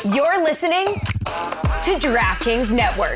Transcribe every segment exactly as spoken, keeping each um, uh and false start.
You're listening to DraftKings Network.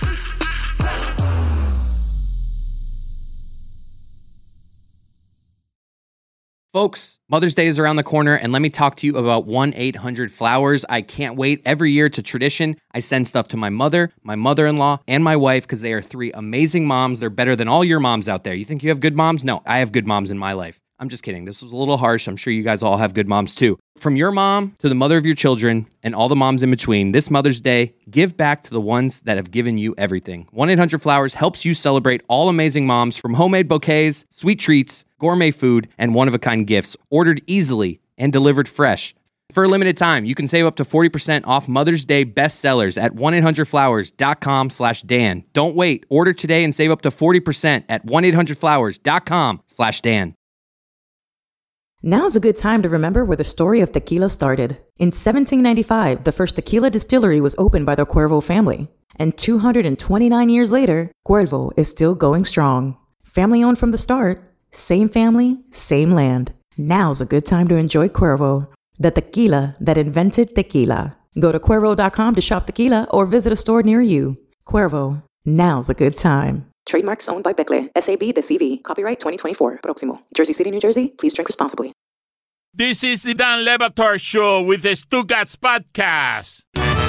Folks, Mother's Day is around the corner, and let me talk to you about one eight hundred flowers. I can't wait. Every year, it's a tradition. I send stuff to my mother, my mother-in-law, and my wife because they are three amazing moms. They're better than all your moms out there. You think you have good moms? No, I have good moms in my life. I'm just kidding. This was a little harsh. I'm sure you guys all have good moms too. From your mom to the mother of your children and all the moms in between, this Mother's Day, give back to the ones that have given you everything. one eight hundred flowers helps you celebrate all amazing moms, from homemade bouquets, sweet treats, gourmet food, and one-of-a-kind gifts, ordered easily and delivered fresh. For a limited time, you can save up to forty percent off Mother's Day bestsellers at one eight hundred flowers dot com slash Dan. Don't wait. Order today and save up to forty percent at one eight hundred flowers dot com slash Dan. Now's a good time to remember where the story of tequila started. In seventeen ninety-five, the first tequila distillery was opened by the Cuervo family. And two hundred twenty-nine years later, Cuervo is still going strong. Family owned from the start, same family, same land. Now's a good time to enjoy Cuervo, the tequila that invented tequila. Go to Cuervo dot com to shop tequila or visit a store near you. Cuervo, now's a good time. Trademarks owned by Becle, S A B de C V. Copyright twenty twenty-four. Proximo. Jersey City, New Jersey. Please drink responsibly. This is the Dan Le Batard Show with the Stugatz Podcast.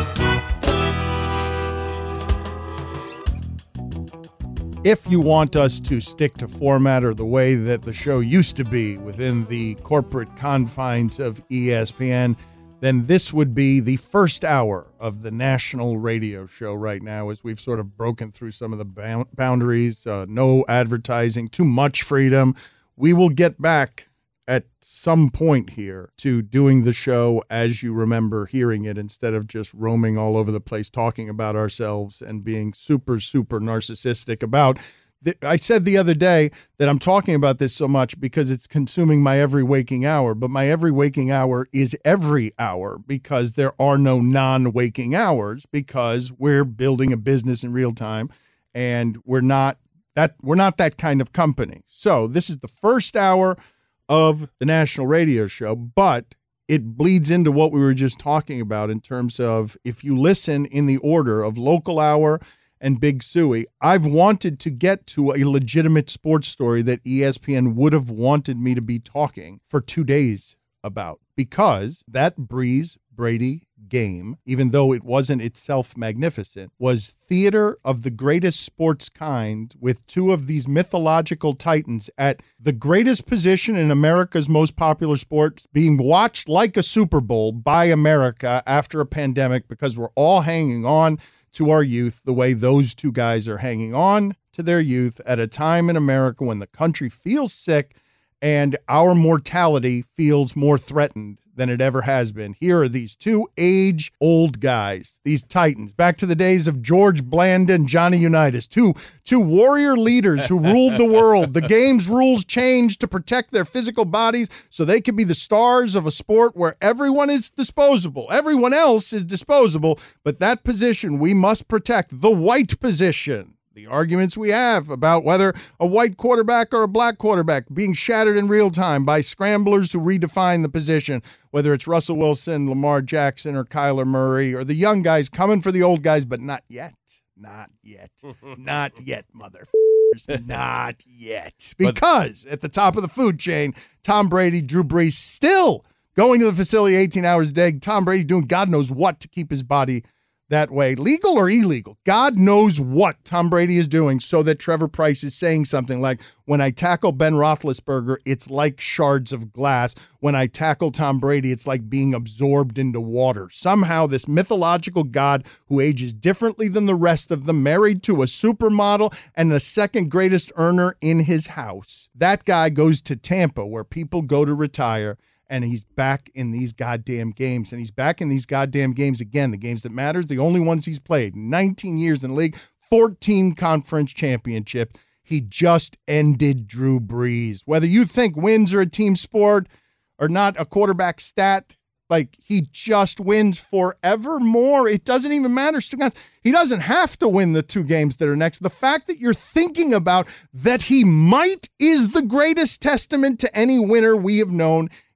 If you want us to stick to format or the way that the show used to be within the corporate confines of E S P N, then this would be the first hour of the national radio show right now, as we've sort of broken through some of the boundaries, uh, no advertising, too much freedom. We will get back at some point here to doing the show as you remember hearing it, instead of just roaming all over the place talking about ourselves and being super, super narcissistic about I said the other day that I'm talking about this so much because it's consuming my every waking hour, but my every waking hour is every hour because there are no non-waking hours, because we're building a business in real time and we're not that we're not that kind of company. So this is the first hour of the national radio show, but it bleeds into what we were just talking about in terms of if you listen in the order of local hour and Big Suey. I've wanted to get to a legitimate sports story that E S P N would have wanted me to be talking for two days about, because that Breeze Brady game, even though it wasn't itself magnificent, was theater of the greatest sports kind, with two of these mythological titans at the greatest position in America's most popular sport being watched like a Super Bowl by America after a pandemic, because we're all hanging on to our youth the way those two guys are hanging on to their youth at a time in America when the country feels sick and our mortality feels more threatened than it ever has been. Here are these two age-old guys, these titans, back to the days of George Blanda and Johnny Unitas, two, two warrior leaders who ruled the world. The game's rules changed to protect their physical bodies so they could be the stars of a sport where everyone is disposable. Everyone else is disposable, but that position we must protect, the white position. The arguments we have about whether a white quarterback or a black quarterback being shattered in real time by scramblers who redefine the position, whether it's Russell Wilson, Lamar Jackson, or Kyler Murray, or the young guys coming for the old guys, but not yet. Not yet. Not yet, motherfuckers. Not yet. Because at the top of the food chain, Tom Brady, Drew Brees still going to the facility eighteen hours a day. Tom Brady doing God knows what to keep his body that way. Legal or illegal, God knows what Tom Brady is doing so that Trevor Pryce is saying something like, when I tackle Ben Roethlisberger, it's like shards of glass. When I tackle Tom Brady, it's like being absorbed into water. Somehow this mythological God who ages differently than the rest of them, married to a supermodel and the second greatest earner in his house, that guy goes to Tampa where people go to retire. And he's back in these goddamn games. And he's back in these goddamn games again. The games that matters, the only ones he's played. nineteen years in the league, fourteen conference championship. He just ended Drew Brees. Whether you think wins are a team sport or not a quarterback stat, like, he just wins forevermore. It doesn't even matter. He doesn't have to win the two games that are next. The fact that you're thinking about that he might is the greatest testament to any winner we have known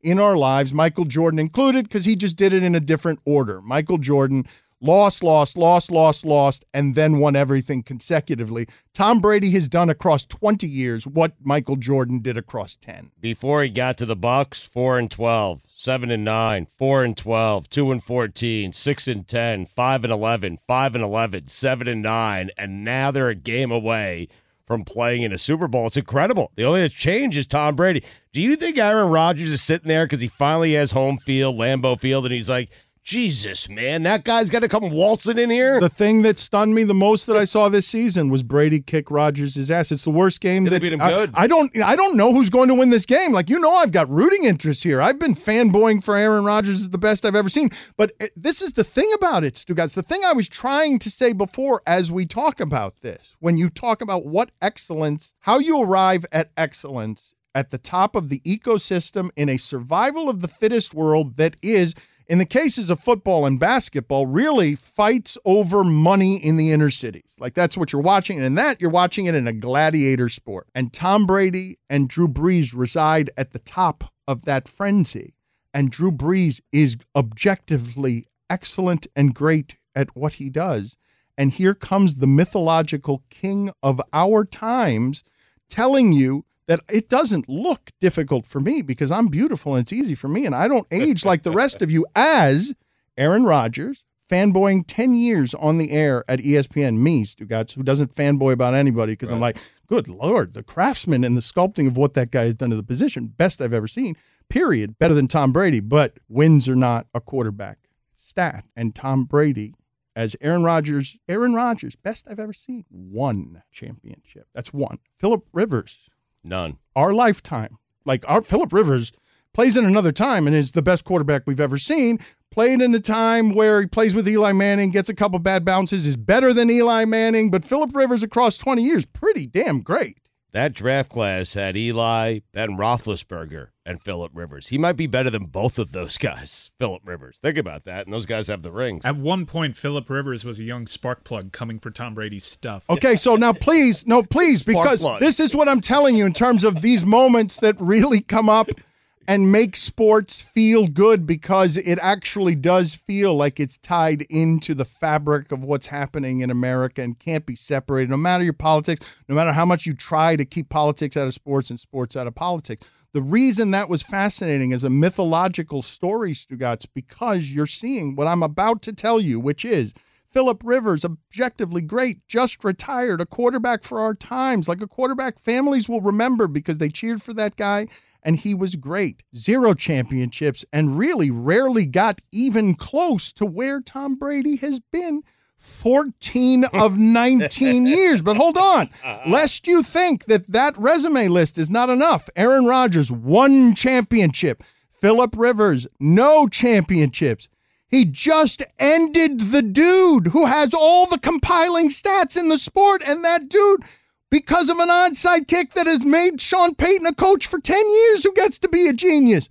in our lives, Michael Jordan included, because he just did it in a different order. Michael Jordan lost, lost, lost, lost, lost, and then won everything consecutively. Tom Brady has done across twenty years what Michael Jordan did across ten. Before he got to the Bucks, four and twelve, seven and nine, four and twelve, two and fourteen, six and ten, five and eleven, five and eleven, seven and nine, and now they're a game away from playing in a Super Bowl. It's incredible. The only change is Tom Brady. Do you think Aaron Rodgers is sitting there because he finally has home field, Lambeau Field, and he's like, Jesus, man, that guy's got to come waltzing in here? The thing that stunned me the most that I saw this season was Brady kick Rodgers' ass. It's the worst game. They that beat him I, good. I don't I don't know who's going to win this game. Like, you know, I've got rooting interest here. I've been fanboying for Aaron Rodgers as the best I've ever seen. But it, this is the thing about it, Stugotz. The thing I was trying to say before as we talk about this, when you talk about what excellence, how you arrive at excellence at the top of the ecosystem in a survival of the fittest world that is, in the cases of football and basketball, really fights over money in the inner cities. Like, that's what you're watching. And in that, you're watching it in a gladiator sport. And Tom Brady and Drew Brees reside at the top of that frenzy. And Drew Brees is objectively excellent and great at what he does. And here comes the mythological king of our times telling you that it doesn't look difficult for me because I'm beautiful and it's easy for me and I don't age like the rest of you, as Aaron Rodgers, fanboying ten years on the air at E S P N, me, Stugotz, who doesn't fanboy about anybody because right. I'm like, good Lord, the craftsman and the sculpting of what that guy has done to the position, best I've ever seen, period, better than Tom Brady, but wins are not a quarterback stat. And Tom Brady, as Aaron Rodgers, Aaron Rodgers, best I've ever seen, one championship. That's one. Phillip Rivers, none. Our lifetime. Like, our Phillip Rivers plays in another time and is the best quarterback we've ever seen. Played in a time where he plays with Eli Manning, gets a couple bad bounces, is better than Eli Manning, but Phillip Rivers across twenty years, pretty damn great. That draft class had Eli, Ben Roethlisberger, and Phillip Rivers. He might be better than both of those guys, Phillip Rivers. Think about that, and those guys have the rings. At one point, Phillip Rivers was a young spark plug coming for Tom Brady's stuff. Okay, so now please, no, please, because this is what I'm telling you in terms of these moments that really come up and make sports feel good, because it actually does feel like it's tied into the fabric of what's happening in America and can't be separated, no matter your politics, no matter how much you try to keep politics out of sports and sports out of politics. The reason that was fascinating as a mythological story, Stugotz, because you're seeing what I'm about to tell you, which is Phillip Rivers, objectively great, just retired, a quarterback for our times, like a quarterback families will remember because they cheered for that guy. And he was great. Zero championships, and really rarely got even close to where Tom Brady has been fourteen of nineteen years. But hold on, lest you think that that resume list is not enough. Aaron Rodgers, one championship. Phillip Rivers, no championships. He just ended the dude who has all the compiling stats in the sport, and that dude, because of an onside kick that has made Sean Payton a coach for ten years who gets to be a genius.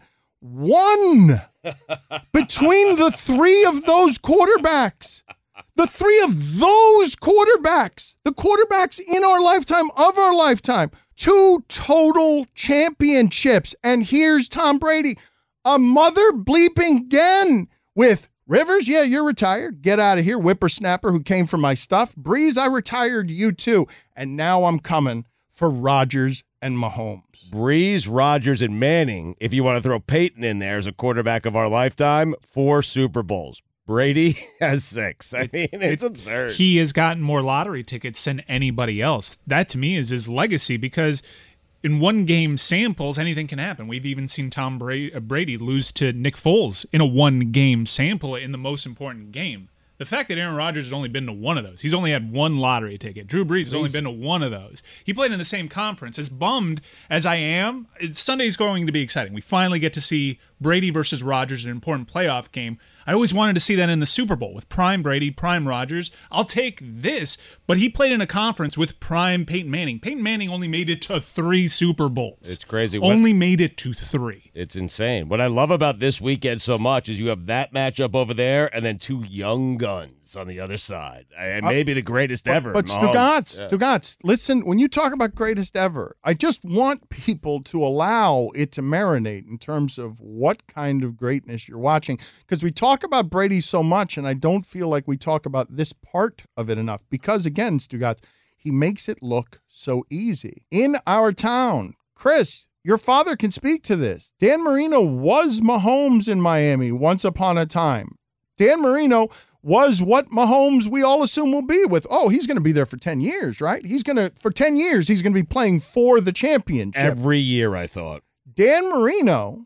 One between the three of those quarterbacks. The three of those quarterbacks. The quarterbacks in our lifetime, of our lifetime. Two total championships. And here's Tom Brady, a mother bleeping again with Rivers, yeah, you're retired. Get out of here. Whippersnapper who came for my stuff. Breeze, I retired you too. And now I'm coming for Rodgers and Mahomes. Breeze, Rodgers, and Manning, if you want to throw Peyton in there as a quarterback of our lifetime, four Super Bowls. Brady has six. I mean, it's absurd. He has gotten more lottery tickets than anybody else. That, to me, is his legacy, because in one-game samples, anything can happen. We've even seen Tom Brady lose to Nick Foles in a one-game sample in the most important game. The fact that Aaron Rodgers has only been to one of those, he's only had one lottery ticket. Drew Brees has only been to one of those. He played in the same conference. As bummed as I am, Sunday's going to be exciting. We finally get to see Brady versus Rodgers, an important playoff game. I always wanted to see that in the Super Bowl with prime Brady, prime Rodgers. I'll take this, but he played in a conference with prime Peyton Manning. Peyton Manning only made it to three Super Bowls. It's crazy. Only what, made it to three. It's insane. What I love about this weekend so much is you have that matchup over there and then two young guns on the other side. And maybe uh, the greatest but, ever. But Stugotz, yeah. Stugotz, listen, when you talk about greatest ever, I just want people to allow it to marinate in terms of what what kind of greatness you're watching. Because we talk about Brady so much, and I don't feel like we talk about this part of it enough. Because, again, Stugotz, he makes it look so easy. In our town, Chris, your father can speak to this. Dan Marino was Mahomes in Miami once upon a time. Dan Marino was what Mahomes we all assume will be with, oh, he's going to be there for ten years, right? He's going to, for ten years, he's going to be playing for the championship. Every year, I thought. Dan Marino,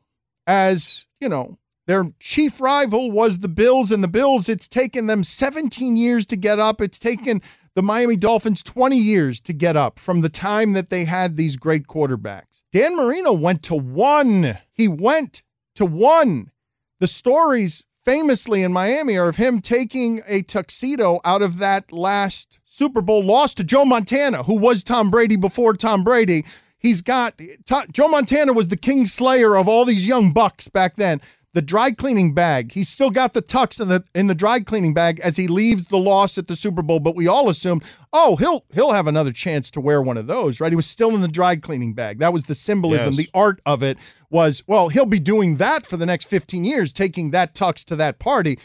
as, you know, their chief rival was the Bills, and the Bills, it's taken them seventeen years to get up. It's taken the Miami Dolphins twenty years to get up from the time that they had these great quarterbacks. Dan Marino went to one. He went to one. The stories famously in Miami are of him taking a tuxedo out of that last Super Bowl loss to Joe Montana, who was Tom Brady before Tom Brady. He's got, Joe Montana was the king slayer of all these young bucks back then. The dry cleaning bag, he's still got the tux in the in the dry cleaning bag as he leaves the loss at the Super Bowl, but we all assumed, oh, he'll he'll have another chance to wear one of those, right? He was still in the dry cleaning bag. That was the symbolism, Yes. the art of it was, well, he'll be doing that for the next fifteen years, taking that tux to that party.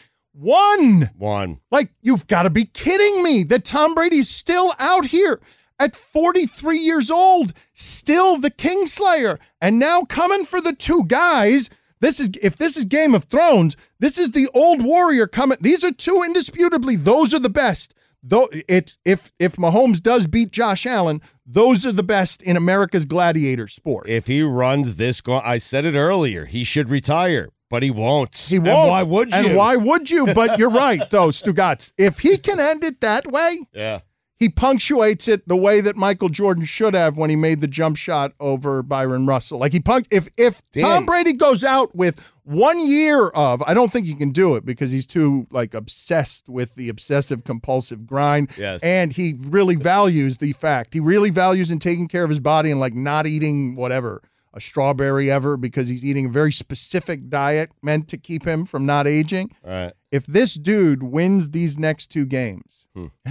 One. One. Like, you've got to be kidding me that Tom Brady's still out here at forty-three years old, still the Kingslayer, and now coming for the two guys. This is, if this is Game of Thrones, this is the old warrior coming. These are two indisputably, those are the best. Though it's if if Mahomes does beat Josh Allen, those are the best in America's gladiator sport. If he runs this, go- I said it earlier, he should retire, but he won't. He won't. And why would you? And why would you? But you're right, though, Stugotz. If he can end it that way, Yeah. he punctuates it the way that Michael Jordan should have when he made the jump shot over Byron Russell. Like he punct- if if Dan. Tom Brady goes out with one year of, I don't think he can do it because he's too like obsessed with the obsessive compulsive grind. Yes. And he really values the fact. He really values in taking care of his body and like not eating whatever, a strawberry ever, because he's eating a very specific diet meant to keep him from not aging. All right. If this dude wins these next two games,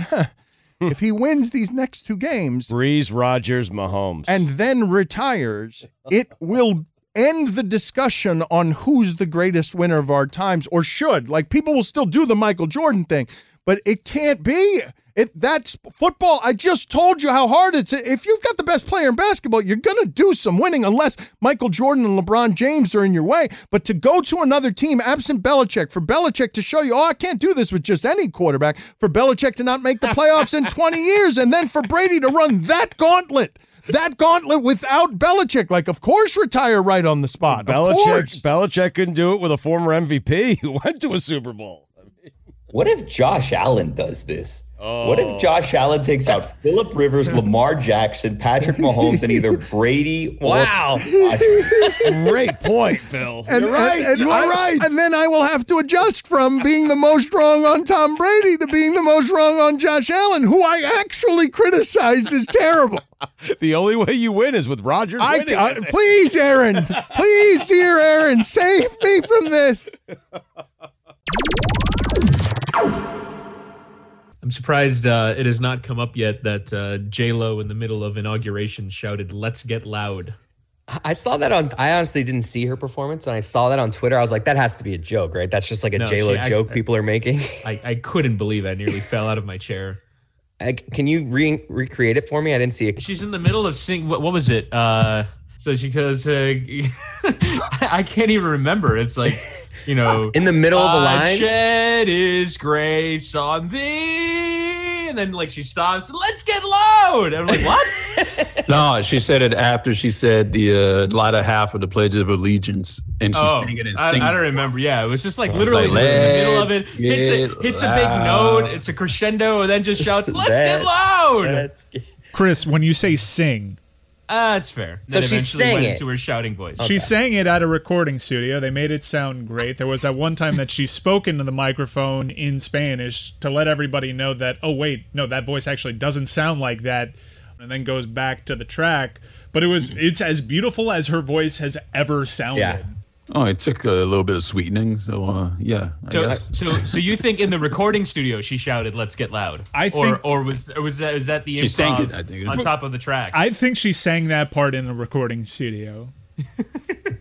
if he wins these next two games Breeze, Rodgers, Mahomes. and then retires, it will end the discussion on who's the greatest winner of our times, or should. Like, people will still do the Michael Jordan thing, but it can't be. It that's football. I just told you how hard it's. If you've got the best player in basketball, you're going to do some winning unless Michael Jordan and LeBron James are in your way. But to go to another team, absent Belichick, for Belichick to show you, oh, I can't do this with just any quarterback, for Belichick to not make the playoffs in twenty years, and then for Brady to run that gauntlet, that gauntlet without Belichick, like, of course, retire right on the spot. Of course. Belichick, Belichick couldn't do it with a former M V P who went to a Super Bowl. What if Josh Allen does this? Oh. What if Josh Allen takes out Phillip Rivers, Lamar Jackson, Patrick Mahomes, and either Brady or Wow. Great point, Bill. And, You're right. and- and you I- are right. And then I will have to adjust from being the most wrong on Tom Brady to being the most wrong on Josh Allen, who I actually criticized as terrible. The only way you win is with Rodgers I, winning. I- please, Aaron, please, dear Aaron, save me from this. I'm surprised uh, it has not come up yet that uh, J-Lo in the middle of inauguration shouted, "Let's get loud." I saw that on, I honestly didn't see her performance. When I saw that on Twitter, I was like, that has to be a joke, right? That's just like a No, J-Lo she- I- joke I- people are making. I, I couldn't believe it. I nearly fell out of my chair. I, can you re- recreate it for me? I didn't see it. She's in the middle of sing. What, what was it? Uh, so she goes, uh, I can't even remember. It's like, you know, In the middle of the "God line? shed his grace on thee," and then like she stops. "Let's get loud." And I'm like, what? No, she said it after she said the uh, latter half of the Pledge of Allegiance, and she Oh, sang it and I, singing. I don't remember. Yeah, it was just like I was literally like, just in the middle of it. "Let's Hits a get hits a big loud." note. It's a crescendo, and then just shouts, "Let's That- get loud." That's- Chris, when you say sing, Ah, that's fair. So Then she eventually sang went it. into her shouting voice. she sang it at a recording studio. They made it sound great. There was that one time that she spoke into the microphone in Spanish to let everybody know that, oh, wait, no, that voice actually doesn't sound like that, and then goes back to the track. But it was it's as beautiful as her voice has ever sounded. Yeah. Oh, it took a little bit of sweetening, so uh, yeah. I So, guess. so, so you think in the recording studio she shouted, "Let's get loud"? I or, think- or was, or was that, was that the She sang improv it, I think. on top of the track? I think she sang that part in the recording studio.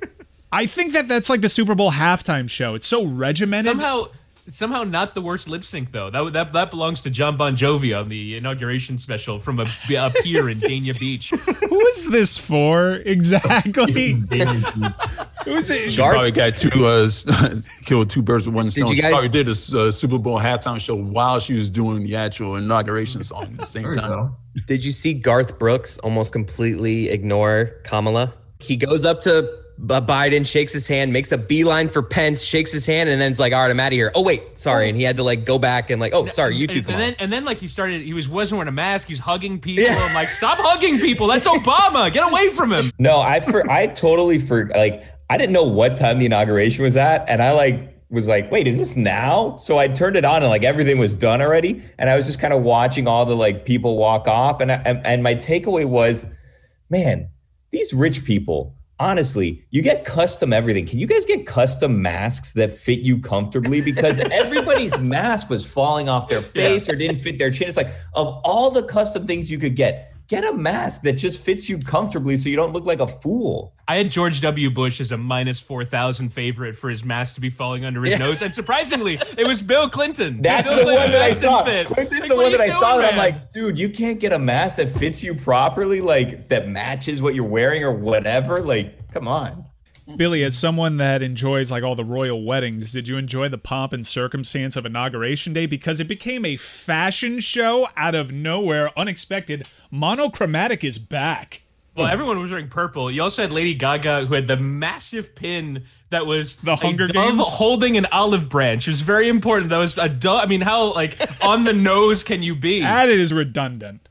I think that that's like the Super Bowl halftime show. It's so regimented. Somehow, somehow not the worst lip sync though. That that that belongs to John Bon Jovi on the inauguration special from a, a pier in Dania Beach. Who is this for exactly? Who's it? She probably got two, uh, killed two birds with one stone. you She guys- probably did a uh, Super Bowl halftime show while she was doing the actual inauguration song at the same time. Did you see Garth Brooks almost completely ignore Kamala? He goes up to Biden, shakes his hand, makes a beeline for Pence, shakes his hand, and then it's like, all right, I'm out of here. Oh, wait, sorry. And he had to like go back and like, oh, sorry, you two and, come and on. then and then like he started, he was wasn't wearing a mask. He was hugging people. Yeah. I'm like, stop hugging people. That's Obama. Get away from him. No, I for I totally for like I didn't know what time the inauguration was at, and I like was like, wait, is this now? So I turned it on and like everything was done already, and I was just kind of watching all the like people walk off, and I, and, and my takeaway was, man, these rich people. Honestly, you get custom everything. Can you guys get custom masks that fit you comfortably? Because everybody's mask was falling off their face yeah. or didn't fit their chin. It's like, of all the custom things you could get, get a mask that just fits you comfortably so you don't look like a fool. I had George W. Bush as a minus four thousand favorite for his mask to be falling under his yeah. nose. And surprisingly, it was Bill Clinton. That's Bill the Clinton one that I saw. Fit. Clinton's like, the one that I doing, saw. Man? And I'm like, dude, you can't get a mask that fits you properly, like that matches what you're wearing or whatever. Like, come on. Billy, as someone that enjoys like all the royal weddings, did you enjoy the pomp and circumstance of Inauguration Day? Because it became a fashion show out of nowhere, unexpected. Monochromatic is back. Well, everyone was wearing purple. You also had Lady Gaga, who had the massive pin that was the Hunger a dove Games holding an olive branch. It was very important. That was a dove. I mean, how like on the nose can you be? That is redundant.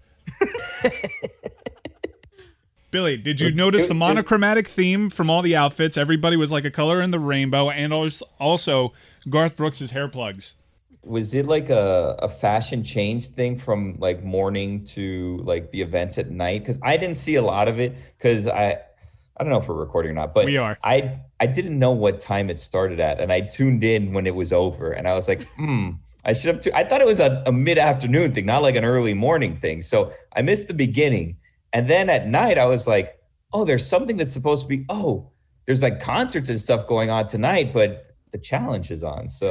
Billy, did you notice the monochromatic theme from all the outfits? Everybody was like a color in the rainbow, and also Garth Brooks' hair plugs. Was it like a, a fashion change thing from like morning to like the events at night? Because I didn't see a lot of it because I I don't know if we're recording or not, but we are. I I didn't know what time it started at, and I tuned in when it was over, and I was like, hmm. I should have. T- I thought it was a, a mid-afternoon thing, not like an early morning thing. So I missed the beginning. And then at night, I was like, oh, there's something that's supposed to be, oh, there's like concerts and stuff going on tonight, but the challenge is on. So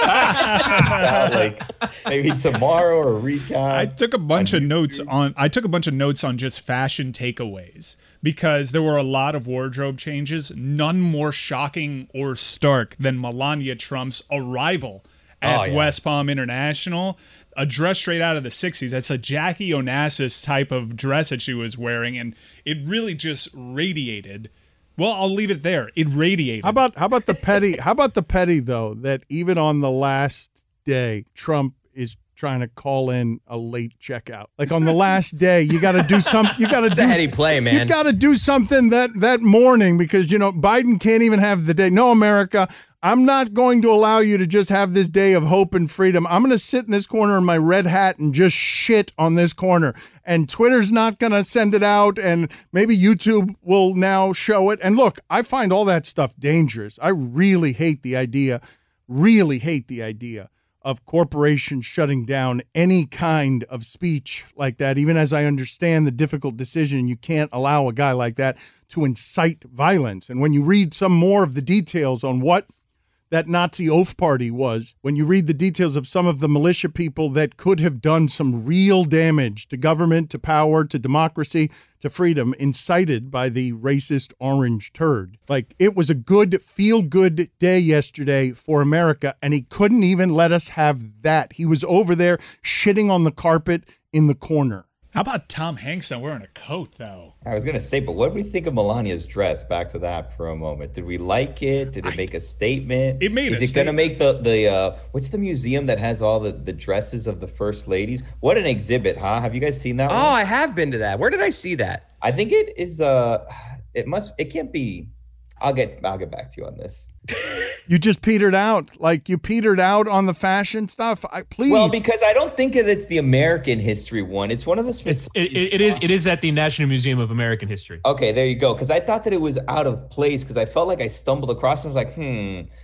like maybe tomorrow or a recap. I took a bunch of notes on, I took a bunch of notes on just fashion takeaways because there were a lot of wardrobe changes, none more shocking or stark than Melania Trump's arrival at oh, yeah. West Palm International. A dress straight out of the sixties. That's a Jackie Onassis type of dress that she was wearing, and it really just radiated. Well, I'll leave it there. It radiated. How about how about the petty? How about the petty though? That even on the last day, Trump is trying to call in a late checkout. Like on the last day, you got to do something. You got to do the heady play, man. You got to do something that that morning because you know Biden can't even have the day. No, America. I'm not going to allow you to just have this day of hope and freedom. I'm going to sit in this corner in my red hat and just shit on this corner. And Twitter's not going to send it out. And maybe YouTube will now show it. And look, I find all that stuff dangerous. I really hate the idea, really hate the idea of corporations shutting down any kind of speech like that, even as I understand the difficult decision. You can't allow a guy like that to incite violence. And when you read some more of the details on what that Nazi oath party was, when you read the details of some of the militia people that could have done some real damage to government, to power, to democracy, to freedom, incited by the racist orange turd. Like, it was a good, feel-good day yesterday for America, and he couldn't even let us have that. He was over there shitting on the carpet in the corner. How about Tom Hanks not wearing a coat, though? I was going to say, but what did we think of Melania's dress? Back to that for a moment. Did we like it? Did it I, make a statement? It made Is a it going to make the, the uh, what's the museum that has all the, the dresses of the first ladies? What an exhibit, huh? Have you guys seen that Oh, one? I have been to that. Where did I see that? I think it is, uh, it must, it can't be, I'll get, I'll get back to you on this. You just petered out. Like you petered out on the fashion stuff. I, please. Well, because I don't think that it's the American history one. It's one of the specific. It, it, it is. It is at the National Museum of American History. Okay, there you go. Because I thought that it was out of place because I felt like I stumbled across. And I was like, hmm,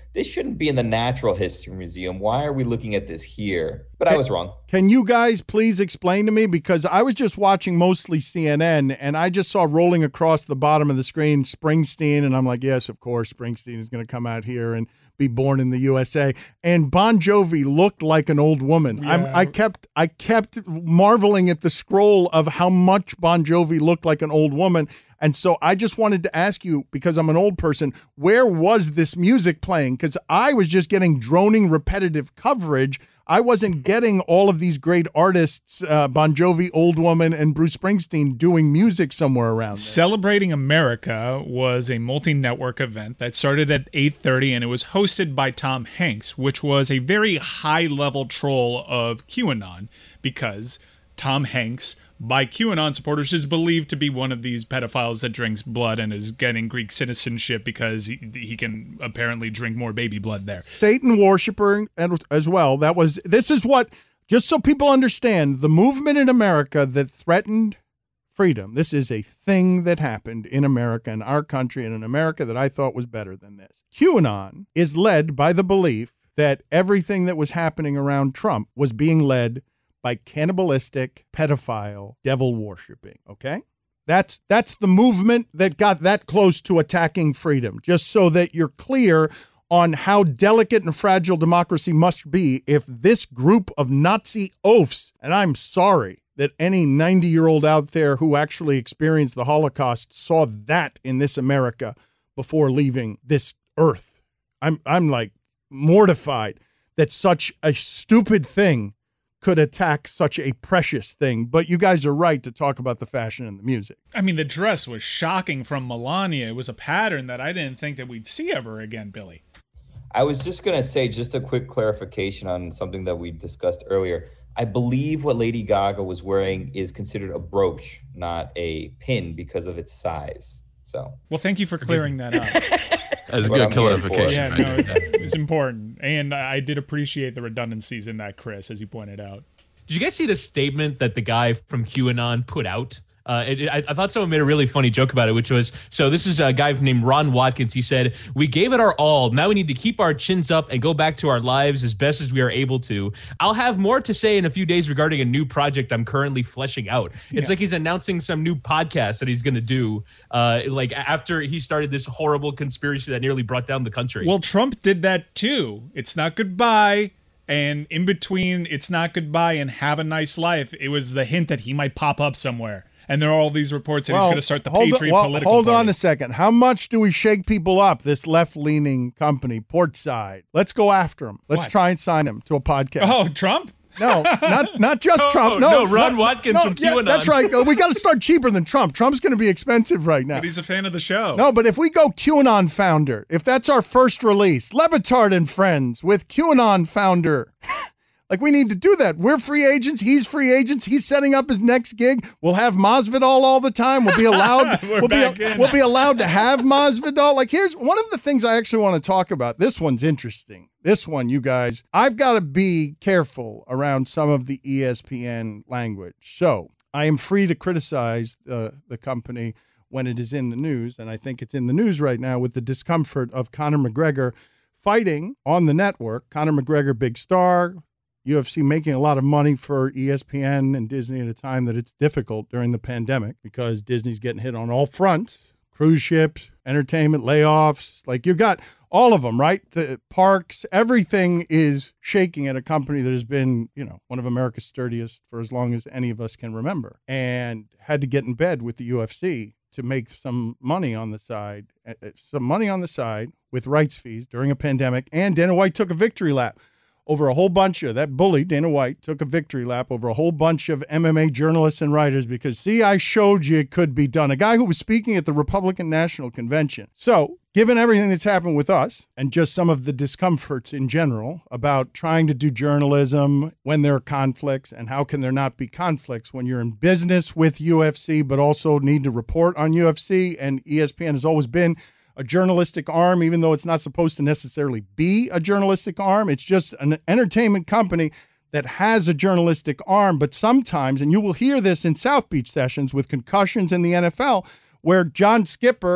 this shouldn't be in the Natural History Museum. Why are we looking at this here? But I was wrong. Can you guys please explain to me? Because I was just watching mostly C N N, and I just saw rolling across the bottom of the screen Springsteen, and I'm like, yes, of course, Springsteen is going to come out here and be born in the U S A. And Bon Jovi looked like an old woman. Yeah. I'm, I kept I kept marveling at the scroll of how much Bon Jovi looked like an old woman. And so I just wanted to ask you, because I'm an old person, where was this music playing? Because I was just getting droning, repetitive coverage. I wasn't getting all of these great artists, uh, Bon Jovi, Old Woman, and Bruce Springsteen doing music somewhere around there. Celebrating America was a multi-network event that started at eight thirty, and it was hosted by Tom Hanks, which was a very high-level troll of QAnon, because Tom Hanks, by QAnon supporters, is believed to be one of these pedophiles that drinks blood and is getting Greek citizenship because he, he can apparently drink more baby blood there. Satan worshiper as well. That was, this is what, just so people understand, the movement in America that threatened freedom. This is a thing that happened in America, in our country, and in America that I thought was better than this. QAnon is led by the belief that everything that was happening around Trump was being led by cannibalistic, pedophile, devil worshipping, okay? That's that's the movement that got that close to attacking freedom, just so that you're clear on how delicate and fragile democracy must be if this group of Nazi oafs, and I'm sorry that any ninety-year-old out there who actually experienced the Holocaust saw that in this America before leaving this earth. I'm I'm like mortified that such a stupid thing could attack such a precious thing. But you guys are right to talk about the fashion and the music. I mean, the dress was shocking from Melania. It was a pattern that I didn't think that we'd see ever again, Billy. I was just going to say just a quick clarification on something that we discussed earlier. I believe what Lady Gaga was wearing is considered a brooch, not a pin, because of its size. So, well, thank you for clearing that up. That's a good clarification. Yeah, no, it's important. And I did appreciate the redundancies in that, Chris, as you pointed out. Did you guys see the statement that the guy from QAnon put out? Uh, it, it, I, I thought someone made a really funny joke about it, which was, so this is a guy named Ron Watkins. He said, we gave it our all. Now we need to keep our chins up and go back to our lives as best as we are able to. I'll have more to say in a few days regarding a new project I'm currently fleshing out. It's yeah. like he's announcing some new podcast that he's going to do, uh, like after he started this horrible conspiracy that nearly brought down the country. Well, Trump did that too. It's not goodbye. And in between, it's not goodbye and have a nice life, it was the hint that he might pop up somewhere. And there are all these reports that well, he's going to start the hold Patriot on, well, political Hold party. on a second. How much do we shake people up, this left-leaning company, Portside? Let's go after him. Let's what? try and sign him to a podcast. Oh, Trump? No, not not just oh, Trump. No, no Ron not, Watkins no, from yeah, QAnon. That's right. We got to start cheaper than Trump. Trump's going to be expensive right now. But he's a fan of the show. No, but if we go QAnon founder, if that's our first release, Le Batard and Friends with QAnon founder. Like, we need to do that. We're free agents. He's free agents. He's setting up his next gig. We'll have Masvidal all the time. We'll be allowed. We're we'll, back be, in. we'll be allowed to have Masvidal. Like, here's one of the things I actually want to talk about. This one's interesting. This one, you guys, I've got to be careful around some of the E S P N language. So I am free to criticize uh, the company when it is in the news. And I think it's in the news right now with the discomfort of Conor McGregor fighting on the network. Conor McGregor, big star. U F C making a lot of money for E S P N and Disney at a time that it's difficult during the pandemic because Disney's getting hit on all fronts, cruise ships, entertainment, layoffs. Like, you got all of them, right? The parks, everything is shaking at a company that has been, you know, one of America's sturdiest for as long as any of us can remember, and had to get in bed with the U F C to make some money on the side, some money on the side with rights fees during a pandemic. And Dana White took a victory lap over a whole bunch of, that bully, Dana White, took a victory lap over a whole bunch of M M A journalists and writers because, see, I showed you it could be done. A guy who was speaking at the Republican National Convention. So, given everything that's happened with us and just some of the discomforts in general about trying to do journalism when there are conflicts, and how can there not be conflicts when you're in business with U F C but also need to report on U F C, and E S P N has always been a journalistic arm, even though it's not supposed to necessarily be a journalistic arm. It's just an entertainment company that has a journalistic arm. But sometimes, and you will hear this in South Beach sessions with concussions in the N F L, where John Skipper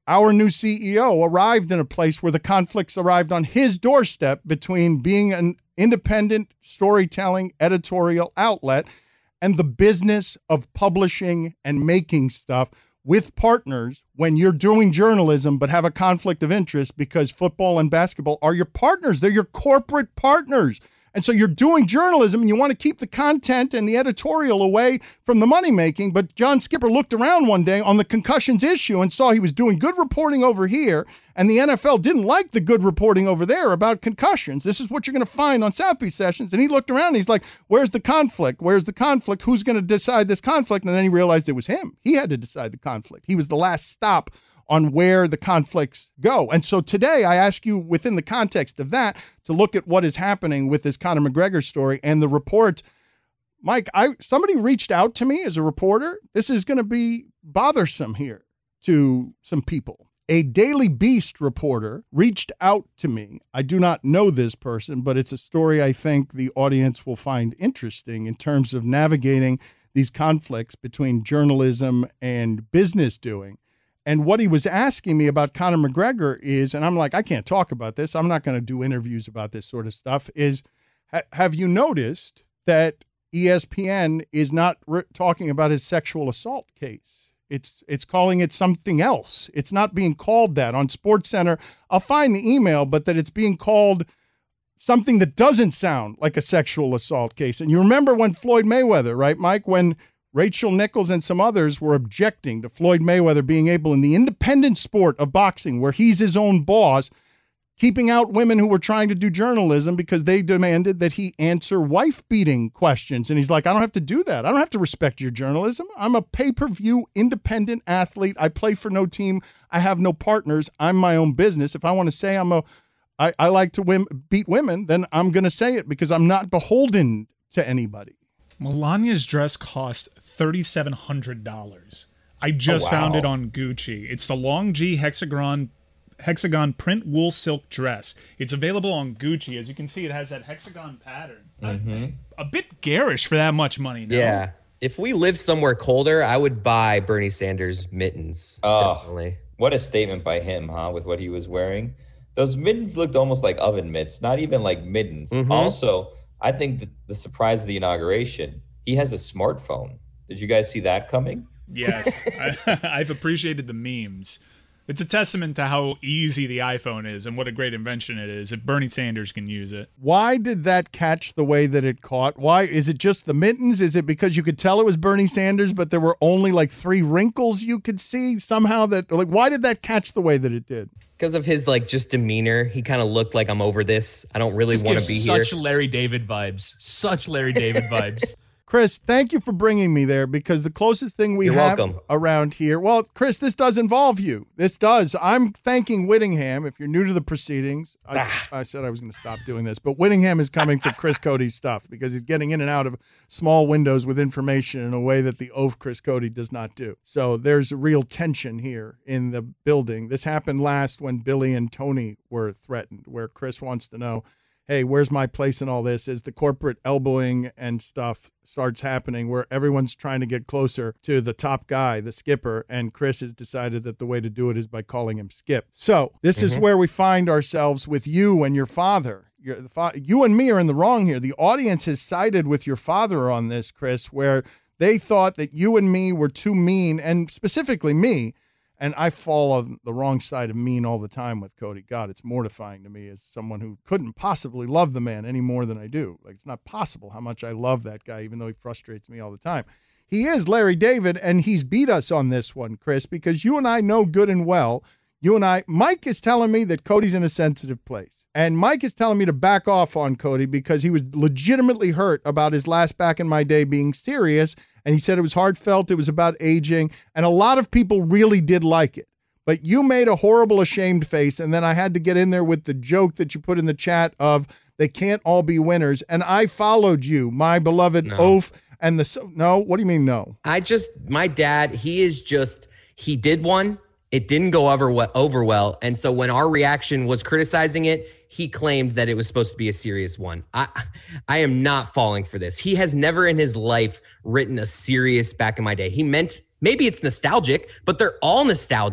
our new C E O arrived in a place where the conflicts arrived on his doorstep between being an independent storytelling editorial outlet and the business of publishing and making stuff with partners when you're doing journalism but have a conflict of interest because football and basketball are your partners. They're your corporate partners. And so you're doing journalism and you want to keep the content and the editorial away from the money making. But John Skipper looked around one day on the concussions issue and saw he was doing good reporting over here. And the N F L didn't like the good reporting over there about concussions. This is what you're going to find on South Beach Sessions. And he looked around and he's like, where's the conflict? Where's the conflict? Who's going to decide this conflict? And then he realized it was him. He had to decide the conflict. He was the last stop on where the conflicts go. And so today I ask you, within the context of that, to look at what is happening with this Conor McGregor story and the report. Mike, I somebody reached out to me as a reporter. This is going to be bothersome here to some people. A Daily Beast reporter reached out to me. I do not know this person, but it's a story I think the audience will find interesting in terms of navigating these conflicts between journalism and business doing. And what he was asking me about Conor McGregor is, and I'm like, I can't talk about this. I'm not going to do interviews about this sort of stuff, is ha- have you noticed that E S P N is not re- talking about his sexual assault case? It's it's calling it something else. It's not being called that on SportsCenter. I'll find the email, but that it's being called something that doesn't sound like a sexual assault case. And you remember when Floyd Mayweather, right, Mike, when Rachel Nichols and some others were objecting to Floyd Mayweather being able, in the independent sport of boxing, where he's his own boss, keeping out women who were trying to do journalism because they demanded that he answer wife-beating questions. And he's like, I don't have to do that. I don't have to respect your journalism. I'm a pay-per-view independent athlete. I play for no team. I have no partners. I'm my own business. If I want to say I'm a, I, I like to win, beat women, then I'm going to say it because I'm not beholden to anybody. Melania's dress cost three thousand seven hundred dollars. I just oh, wow. found it on Gucci. It's the long G hexagon hexagon print wool silk dress. It's available on Gucci. As you can see, it has that hexagon pattern. Mm-hmm. A, a bit garish for that much money. No? Yeah. If we lived somewhere colder, I would buy Bernie Sanders mittens. Oh, definitely. What a statement by him, huh? With what he was wearing. Those mittens looked almost like oven mitts, not even like mittens. Mm-hmm. Also, I think that the surprise of the inauguration, he has a smartphone. Did you guys see that coming? Yes. I, I've appreciated the memes. It's a testament to how easy the iPhone is and what a great invention it is if Bernie Sanders can use it. Why did that catch the way that it caught? Why? Is it just the mittens? Is it because you could tell it was Bernie Sanders, but there were only like three wrinkles you could see somehow? That like, why did that catch the way that it did? Because of his like just demeanor. He kind of looked like, I'm over this. I don't really want to be such here. Such Larry David vibes. Such Larry David vibes. Chris, thank you for bringing me there, because the closest thing we You're have welcome. around here, well, Chris, this does involve you. This does. I'm thanking Whittingham. If you're new to the proceedings, I, Ah. I said I was going to stop doing this, but Whittingham is coming for Chris Cody's stuff because he's getting in and out of small windows with information in a way that the oaf Chris Cody does not do. So there's a real tension here in the building. This happened last when Billy and Tony were threatened, where Chris wants to know, hey, where's my place in all this? As the corporate elbowing and stuff starts happening, where everyone's trying to get closer to the top guy, the skipper, and Chris has decided that the way to do it is by calling him Skip. So this mm-hmm. is where we find ourselves with you and your father. Your, the fa- you and me are in the wrong here. The audience has sided with your father on this, Chris, where they thought that you and me were too mean, and specifically me. And I fall on the wrong side of mean all the time with Cody. God, it's mortifying to me as someone who couldn't possibly love the man any more than I do. Like, it's not possible how much I love that guy, even though he frustrates me all the time. He is Larry David, and he's beat us on this one, Chris, because you and I know good and well. You and I, Mike is telling me that Cody's in a sensitive place. And Mike is telling me to back off on Cody because he was legitimately hurt about his last Back in My Day being serious. And he said it was heartfelt, it was about aging, and a lot of people really did like it. But you made a horrible, ashamed face, and then I had to get in there with the joke that you put in the chat of they can't all be winners, and I followed you, my beloved No. oaf, and the... No? What do you mean no? I just, my dad, he is just, he did one, it didn't go over, over well, and so when our reaction was criticizing it, he claimed that it was supposed to be a serious one. I I am not falling for this. He has never in his life written a serious Back in My Day. He meant, maybe it's nostalgic, but they're all nostalgic.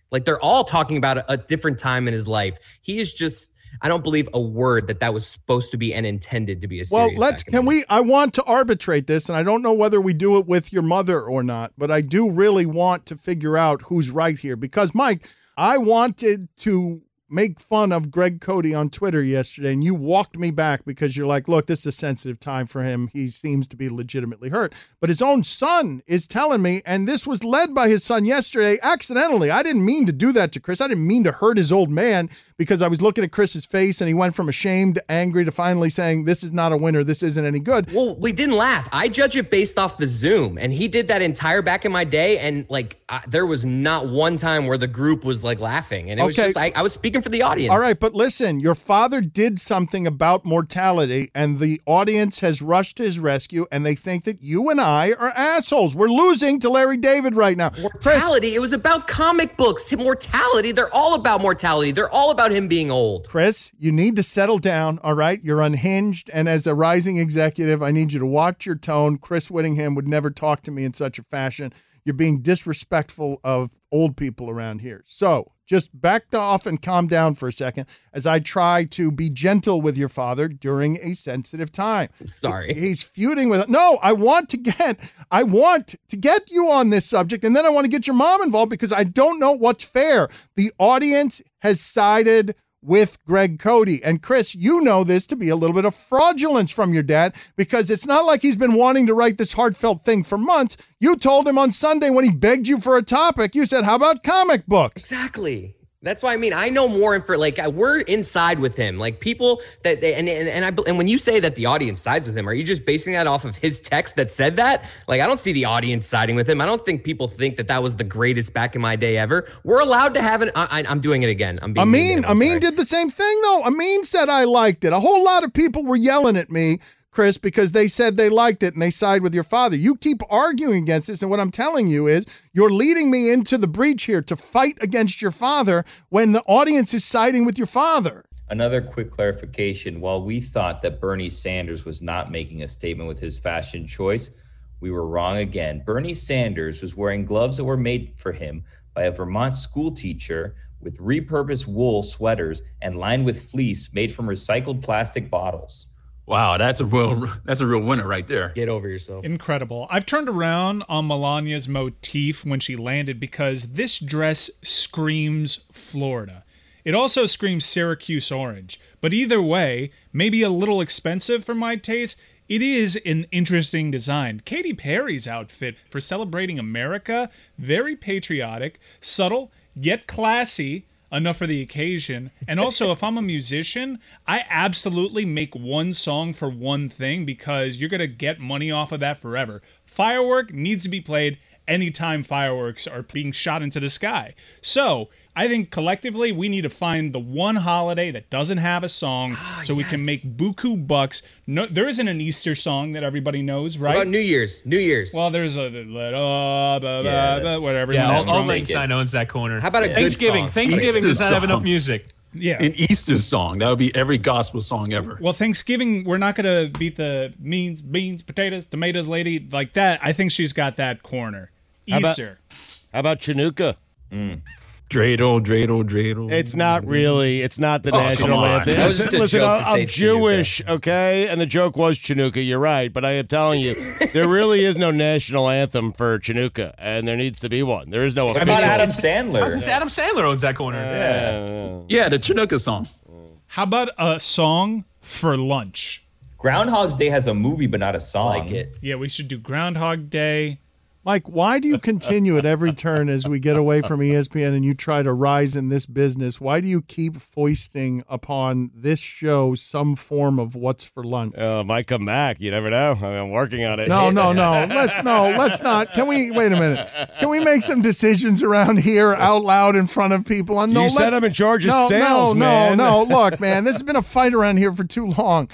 Like they're all talking about a, a different time in his life. He is just, I don't believe a word that that was supposed to be and intended to be a serious. Well, let's, can we, I want to arbitrate this, and I don't know whether we do it with your mother or not, but I do really want to figure out who's right here because, Mike, I wanted to make fun of Greg Cody on Twitter yesterday, and you walked me back because you're like, look, this is a sensitive time for him. He seems to be legitimately hurt. But his own son is telling me, and this was led by his son yesterday, accidentally. I didn't mean to do that to Chris. I didn't mean to hurt his old man because I was looking at Chris's face, and he went from ashamed to angry to finally saying, this is not a winner. This isn't any good. Well, we didn't laugh. I judge it based off the Zoom, and he did that entire back in my day, and like I, there was not one time where the group was like laughing, and it was Okay. just I, I was speaking for the audience. All right, but listen, your father did something about mortality, and the audience has rushed to his rescue, and they think that you and I are assholes. We're losing to Larry David right now. Mortality, it was about comic books. Mortality, they're all about mortality. They're all about him being old. Chris, you need to settle down, all right? You're unhinged, and as a rising executive, I need you to watch your tone. Chris Whittingham would never talk to me in such a fashion. You're being disrespectful of old people around here. So just back off and calm down for a second as I try to be gentle with your father during a sensitive time. I'm sorry. He's feuding with No, I want to get I want to get you on this subject, and then I want to get your mom involved because I don't know what's fair. The audience has sided with Greg Cody. And Chris, you know this to be a little bit of fraudulence from your dad because it's not like he's been wanting to write this heartfelt thing for months. You told him on Sunday when he begged you for a topic, you said, how about comic books? Exactly. That's why I mean I know more for like we're inside with him, like people that they and and and I and when you say that the audience sides with him, are you just basing that off of his text that said that? Like I don't see the audience siding with him. I don't think people think that that was the greatest back in my day ever. We're allowed to have an. I, I'm doing it again. I'm being Amin. Amin did the same thing though. Amin said I liked it. A whole lot of people were yelling at me, Chris, because they said they liked it and they side with your father. You keep arguing against this, and what I'm telling you is you're leading me into the breach here to fight against your father when the audience is siding with your father. Another quick clarification. While we thought that Bernie Sanders was not making a statement with his fashion choice, we were wrong again. Bernie Sanders was wearing gloves that were made for him by a Vermont school teacher with repurposed wool sweaters and lined with fleece made from recycled plastic bottles. Wow, that's a real that's a real winner right there. Get over yourself. Incredible. I've turned around on Melania's motif when she landed because this dress screams Florida. It also screams Syracuse orange. But either way, maybe a little expensive for my taste, it is an interesting design. Katy Perry's outfit for celebrating America, very patriotic, subtle, yet classy, enough for the occasion. And also, if I'm a musician, I absolutely make one song for one thing because you're going to get money off of that forever. Firework needs to be played anytime fireworks are being shot into the sky. So I think collectively we need to find the one holiday that doesn't have a song ah, so yes. we can make buku bucks. No, there isn't an Easter song that everybody knows, right? What about New Year's? New Year's. Well, there's a let uh, blah, yeah, blah, whatever. Yeah, all, all Sign owns that corner. How about a Thanksgiving? good song? Thanksgiving Easter does not have song. enough music. Yeah, an Easter song. That would be every gospel song ever. Well, Thanksgiving, we're not going to beat the beans, beans, potatoes, tomatoes lady like that. I think she's got that corner. Easter. How about, how about Chinooka? Mm. Dreidel, dreidel, dreidel. It's not really. It's not the oh, national anthem. That was just a Listen, joke to I'm say Jewish, Chinooka. okay? And the joke was Chinooka. You're right, but I am telling you, there really is no national anthem for Chinooka, and there needs to be one. There is no What official. about Adam Sandler? I was gonna say Adam Sandler owns that corner. Uh, yeah. yeah, the Chinooka song. How about a song for lunch? Groundhog's Day has a movie, but not a song. I like it. Yeah, we should do Groundhog Day. Mike, why do you continue at every turn as we get away from E S P N and you try to rise in this business? Why do you keep foisting upon this show some form of what's for lunch? Uh, might come back. You never know. I mean, I'm working on it. No, no, no. Let's no, let's not. Can we wait a minute? Can we make some decisions around here out loud in front of people? No, you said I'm in charge of no, sales, no, man. No, no, look, man, this has been a fight around here for too long.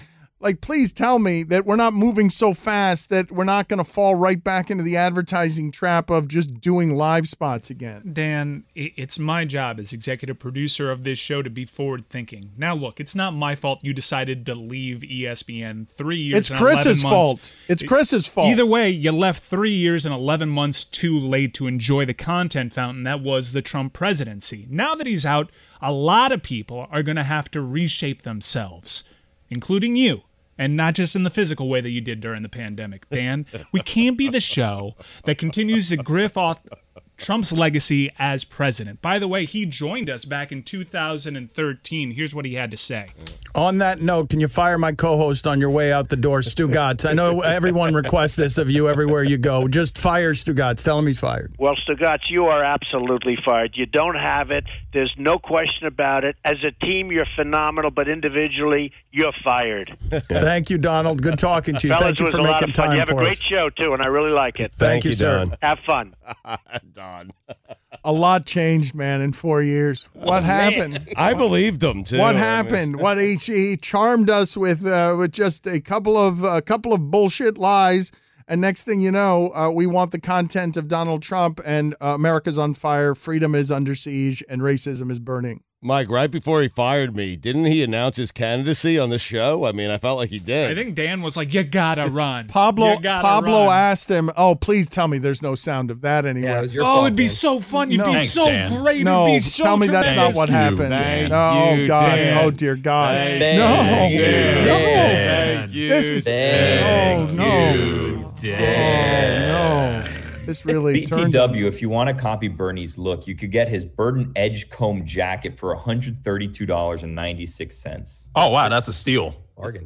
Like, please tell me that we're not moving so fast that we're not going to fall right back into the advertising trap of just doing live spots again. Dan, it's my job as executive producer of this show to be forward-thinking. Now, look, it's not my fault you decided to leave E S P N three years It's and Chris's eleven months. fault. It's Chris's fault. Either way, you left three years and eleven months too late to enjoy the content fountain that was the Trump presidency. Now that he's out, a lot of people are going to have to reshape themselves, including you. And not just in the physical way that you did during the pandemic. Dan, we can't be the show that continues to griff off Trump's legacy as president. By the way, he joined us back in two thousand thirteen. Here's what he had to say. On that note, can you fire my co-host on your way out the door, Stugotz? I know everyone requests this of you everywhere you go. Just fire Stugotz. Tell him he's fired. Well, Stugotz, you are absolutely fired. You don't have it. There's no question about it. As a team, you're phenomenal, but individually, you're fired. Thank you, Donald. Good talking to you. Fellas, Thank you it was for a lot making of fun. time You have for a great us. show, too, and I really like it. Thank, Thank you, you, sir. Don. Have fun. Don. A lot changed, man, in four years. What Oh, happened? man. I believed him, too. What I happened? What he, he charmed us with uh, with just a couple of a couple of bullshit lies, and next thing you know, uh, we want the content of Donald Trump, and uh, America's on fire, freedom is under siege, and racism is burning. Mike, right before he fired me, didn't he announce his candidacy on the show? I mean, I felt like he did. I think Dan was like, you gotta run. Pablo You gotta Pablo run. asked him, "Oh, please tell me there's no sound of that anywhere." Yeah, it was your Oh, fault, it'd be Dan. so fun. You'd No. be Thanks, so Dan. great. No, It'd be so tell me that's not tremendous. what happened. Thank oh you, God! Dan. Oh dear God! Thank no, you, Dan. no, Thank you, this is Dan. oh no, Dan. oh no! This really B T turned. W, if you want to copy Bernie's look, you could get his Burton Edgecomb jacket for one hundred thirty-two dollars and ninety-six cents. Oh, wow, that's a steal. Bargain.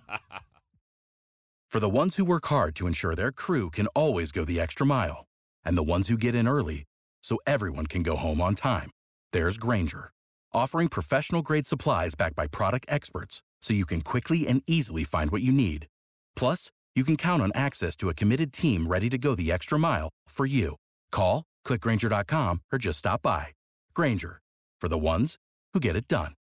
For the ones who work hard to ensure their crew can always go the extra mile, and the ones who get in early so everyone can go home on time, there's Grainger, offering professional-grade supplies backed by product experts so you can quickly and easily find what you need. Plus, you can count on access to a committed team ready to go the extra mile for you. Call, click Grainger dot com, or just stop by. Grainger, for the ones who get it done.